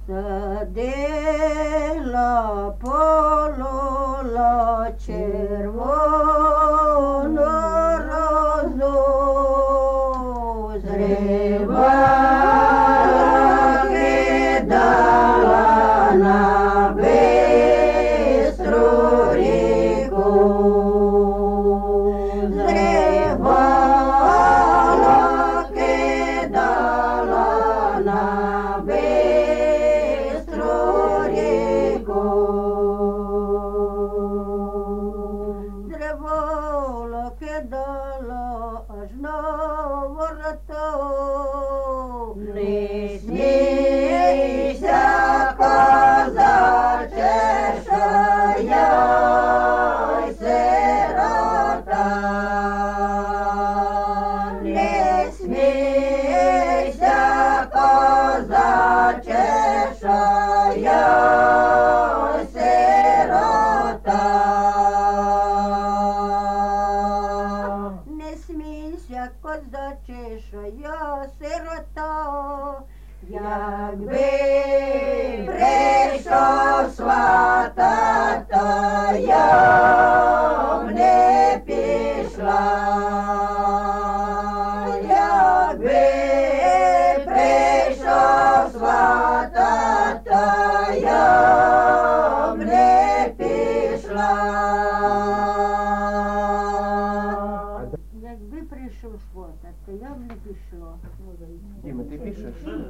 Садила, полола червону розу, зривала, кидала на бистру ріку. Зривала, кидала на бистру ріку. Зривала, кидала аж на вороту. Не смійся, козаче, що я й сирота. Не смійся, козаче, що я й сирота. Не смійся, козаче, що я сирота. Якби прийшов свата, то я б не пішла. Якби прийшов свата, то я б не пішла. Якби прийшов свата, то я б не пішла. Діма, ти пишеш?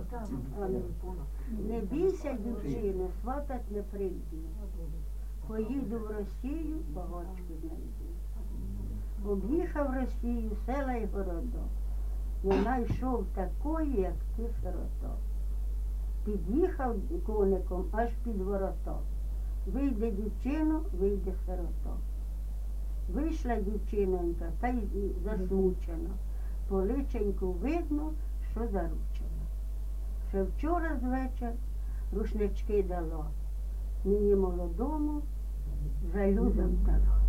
Не бійся, дівчино, сватать не прийду. Поїду в Росію, багачку знайду. Об'їхав Росію, села й города. Не знайшов такої, як ти, сирота. Під'їхав коником аж під ворота. Вийде дівчино, вийде сирота. Вийшла дівчинонька, та й засмучена. По личеньку видно, що заручена. Ще вчора з вечір рушнички дала. Мені молодому жалю завдала.